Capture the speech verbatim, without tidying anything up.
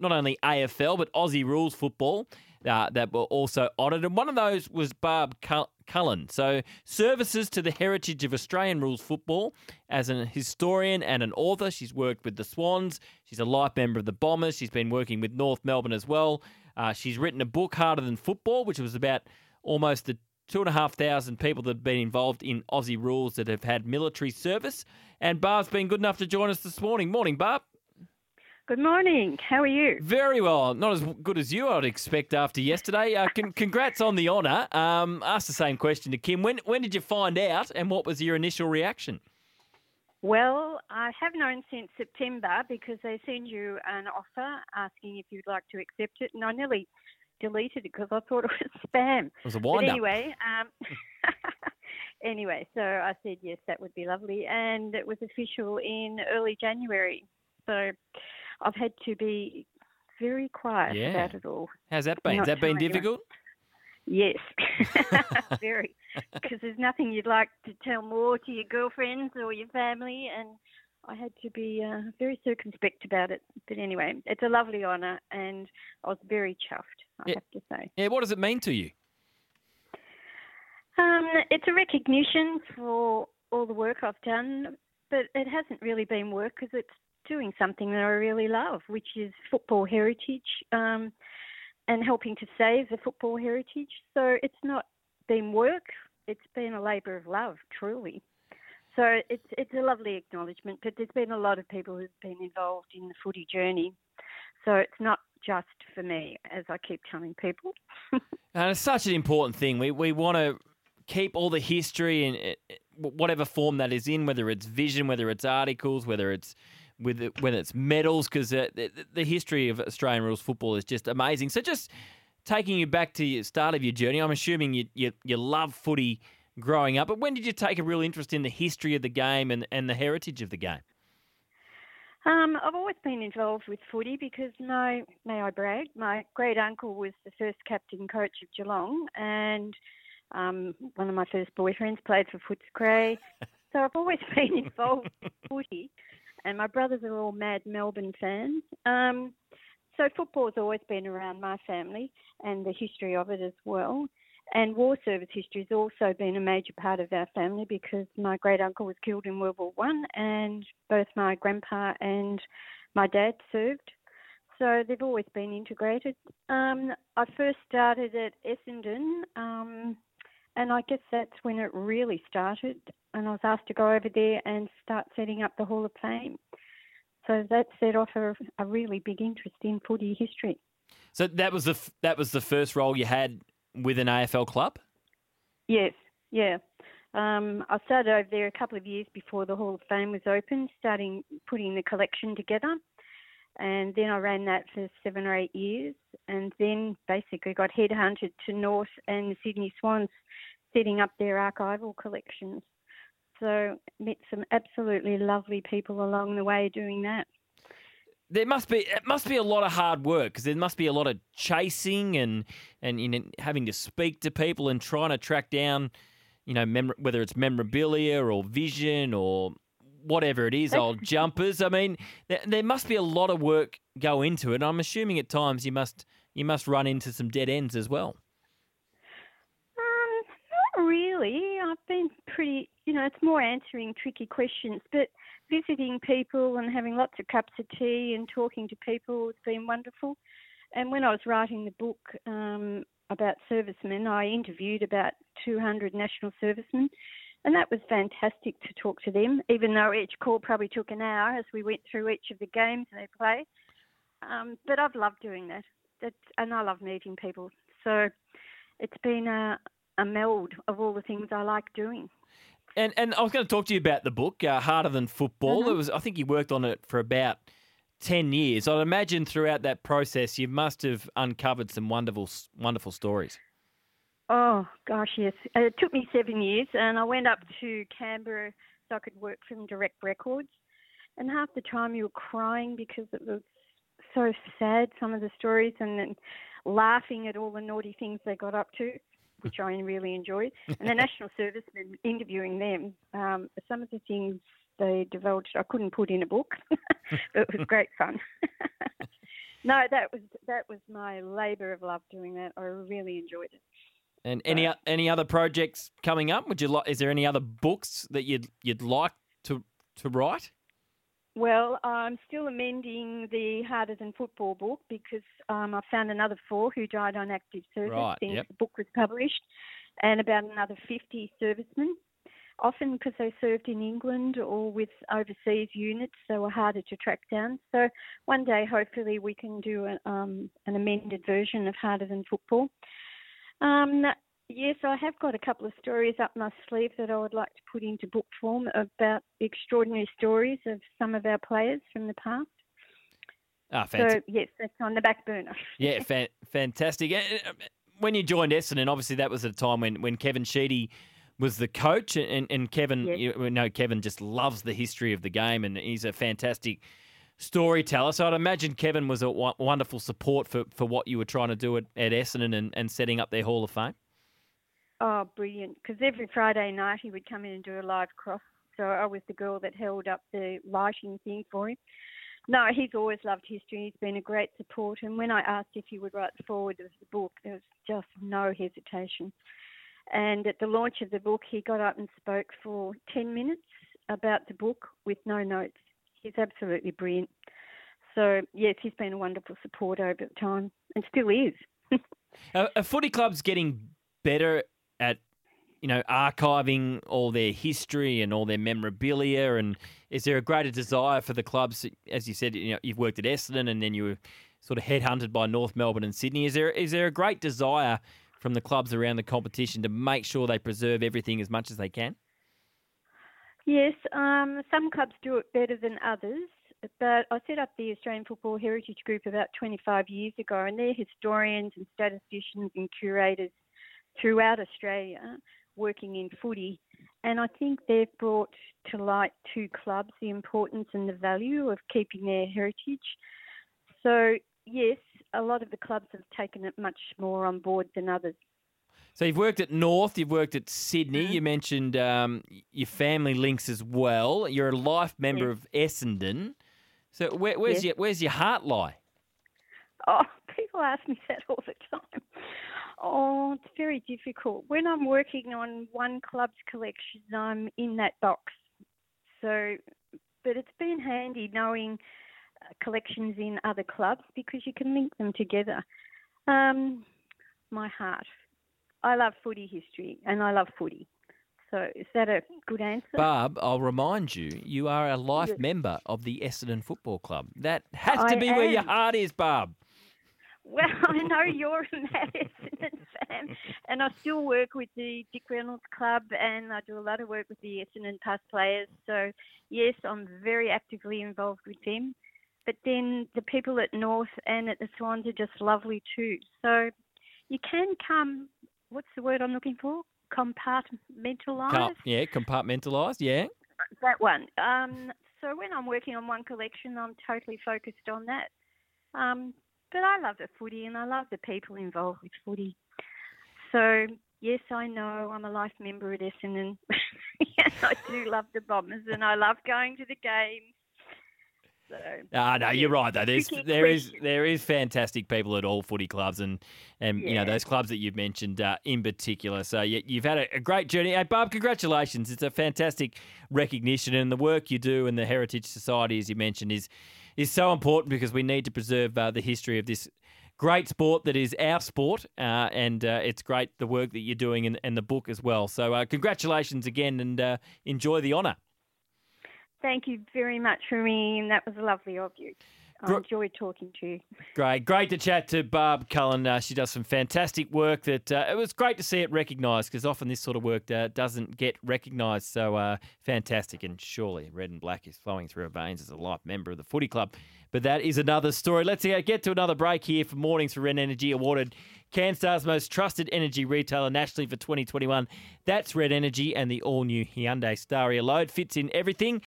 not only A F L but Aussie rules football uh, that were also honoured. And one of those was Barb Cull- Cullen. So services to the heritage of Australian rules football as an historian and an author. She's worked with the Swans. She's a life member of the Bombers. She's been working with North Melbourne as well. Uh, she's written a book, Harder Than Football, which was about almost the two and a half thousand people that have been involved in Aussie rules that have had military service. And Barb's been good enough to join us this morning. Morning, Barb. Good morning. How are you? Very well. Not as good as you, I'd expect, after yesterday. Uh, con- congrats on the honour. Um, ask the same question to Kim. When when did you find out, and what was your initial reaction? Well, I have known since September because they send you an offer asking if you'd like to accept it, and I nearly deleted it because I thought it was spam. It was a wind-up. But anyway, um, anyway, so I said yes, that would be lovely, and it was official in early January. So I've had to be very quiet Yeah. about it all. How's that been? Not Has that been telling difficult? Yes, very. Because there's nothing you'd like to tell more to your girlfriends or your family, and I had to be uh, very circumspect about it. But anyway, it's a lovely honour, and I was very chuffed, I Yeah. have to say. Yeah, what does it mean to you? Um, it's a recognition for all the work I've done, but it hasn't really been work because it's doing something that I really love, which is football heritage. Um, and helping to save the football heritage. So it's not been work, it's been a labour of love, truly. So it's it's a lovely acknowledgement, but there's been a lot of people who've been involved in the footy journey. So it's not just for me, as I keep telling people. And it's such an important thing. We we want to keep all the history in whatever form that is in, whether it's vision, whether it's articles, whether it's with it, whether it's medals, because uh, the, the history of Australian rules football is just amazing. So just taking you back to the start of your journey, I'm assuming you, you you love footy growing up, but when did you take a real interest in the history of the game and, and the heritage of the game? Um, I've always been involved with footy because, my, may I brag, my great uncle was the first captain coach of Geelong, and um, one of my first boyfriends played for Footscray. So I've always been involved with footy. And my brothers are all mad Melbourne fans. Um, so football's always been around my family and the history of it as well. And war service history has also been a major part of our family because my great uncle was killed in World War One, and both my grandpa and my dad served. So they've always been integrated. Um, I first started at Essendon, um, and I guess that's when it really started. And I was asked to go over there and start setting up the Hall of Fame. So that set off a, a really big interest in footy history. So that was the f- that was the first role you had with an A F L club? Yes, yeah. Um, I started over there a couple of years before the Hall of Fame was open, starting putting the collection together. And then I ran that for seven or eight years, and then basically got headhunted to North and the Sydney Swans, setting up their archival collections. So met some absolutely lovely people along the way doing that. There must be it must be a lot of hard work because there must be a lot of chasing and and you know, having to speak to people and trying to track down, you know, mem- whether it's memorabilia or vision or whatever it is, That's... old jumpers. I mean, there, there must be a lot of work go into it. I'm assuming at times you must you must run into some dead ends as well. Um, not really. I've been pretty, you know, it's more answering tricky questions, but visiting people and having lots of cups of tea and talking to people has been wonderful. And when I was writing the book um, about servicemen, I interviewed about two hundred national servicemen, and that was fantastic to talk to them, even though each call probably took an hour as we went through each of the games they play. Um, but I've loved doing that, That's, and I love meeting people. So it's been a, a meld of all the things I like doing. And and I was going to talk to you about the book, uh, Harder Than Football. Mm-hmm. It was I think you worked on it for about ten years. I'd imagine throughout that process you must have uncovered some wonderful wonderful stories. Oh, gosh, yes. It took me seven years, and I went up to Canberra so I could work from Direct Records. And half the time you were crying because it was so sad, some of the stories, and then laughing at all the naughty things they got up to, which I really enjoyed. And the National Servicemen, interviewing them, um, some of the things they divulged I couldn't put in a book. But it was great fun. No, that was that was my labour of love doing that. I really enjoyed it. And any So, any other projects coming up? Would you like? Is there any other books that you'd you'd like to to write? well, I'm still amending the Harder Than Football book because um, I found another four who died on active service Right, since yep. the book was published, and about another fifty servicemen. Often because they served in England or with overseas units, they were harder to track down. So one day, hopefully, we can do an, um, an amended version of Harder Than Football. Um, yes, I have got a couple of stories up my sleeve that I would like to put into book form about the extraordinary stories of some of our players from the past. Ah, fantastic. So, yes, that's on the back burner. Yeah, fan- fantastic. Uh, When you joined Essendon, obviously that was at a time when, when Kevin Sheedy was the coach, and, and Kevin, Yes. you know, Kevin just loves the history of the game, and he's a fantastic storyteller. So I'd imagine Kevin was a w- wonderful support for, for what you were trying to do at, at Essendon and, and setting up their Hall of Fame. Oh, brilliant. Because every Friday night he would come in and do a live cross. So I was the girl that held up the lighting thing for him. No, he's always loved history. He's been a great support. And when I asked if he would write the foreword of the book, there was just no hesitation. And at the launch of the book, he got up and spoke for ten minutes about the book with no notes. He's absolutely brilliant. So, yes, he's been a wonderful support over time and still is. Are, are footy clubs getting better at, you know, archiving all their history and all their memorabilia? And is there a greater desire for the clubs, as you said, you know, you've worked at Essendon and then you were sort of headhunted by North Melbourne and Sydney. Is there is there a great desire from the clubs around the competition to make sure they preserve everything as much as they can? Yes, um, some clubs do it better than others, but I set up the Australian Football Heritage Group about twenty-five years ago, and they're historians and statisticians and curators throughout Australia working in footy. And I think they've brought to light to clubs the importance and the value of keeping their heritage. So, yes, a lot of the clubs have taken it much more on board than others. So you've worked at North, you've worked at Sydney, Mm-hmm. you mentioned um, your family links as well. You're a life member Yes. of Essendon. So where, where's, Yes. your, where's your heart lie? Oh, people ask me that all the time. Oh, it's very difficult. When I'm working on one club's collection, I'm in that box. So, but it's been handy knowing uh, collections in other clubs because you can link them together. Um, my heart. I love footy history and I love footy. So is that a good answer? Barb, I'll remind you, you are a life Yes. member of the Essendon Football Club. That has to I be where your am. heart is, Barb. Well, I know you're a mad Essendon fan, and I still work with the Dick Reynolds Club, and I do a lot of work with the Essendon past players. So, yes, I'm very actively involved with them. But then the people at North and at the Swans are just lovely too. So you can come, what's the word I'm looking for? Compartmentalised? Com- yeah, compartmentalised, yeah. That one. Um, so when I'm working on one collection, I'm totally focused on that. Um, but I love the footy and I love the people involved with footy. So, yes, I know I'm a life member at Essendon. Yes, I do love the Bombers and I love going to the games. So, Ah, no, you're right though. There's Tricky there is question. there is fantastic people at all footy clubs, and and you know Yeah. those clubs that you've mentioned uh, in particular. So you, you've had a, a great journey. Hey, Barb, congratulations! It's a fantastic recognition, and the work you do and the Heritage Society, as you mentioned, is is so important because we need to preserve uh, the history of this great sport that is our sport, uh, and uh, it's great the work that you're doing and, and the book as well. So uh, congratulations again, and uh, enjoy the honour. Thank you very much for me, and that was lovely of you. I Gr- enjoyed talking to you. Great. Great to chat to Barb Cullen. Uh, she does some fantastic work that uh, it was great to see it recognised because often this sort of work uh, doesn't get recognised. So uh, fantastic. And surely red and black is flowing through her veins as a life member of the footy club. But that is another story. Let's uh, get to another break here for Mornings for Red Energy, awarded CanStar's most trusted energy retailer nationally for twenty twenty-one. That's Red Energy, and the all-new Hyundai Staria Load fits in everything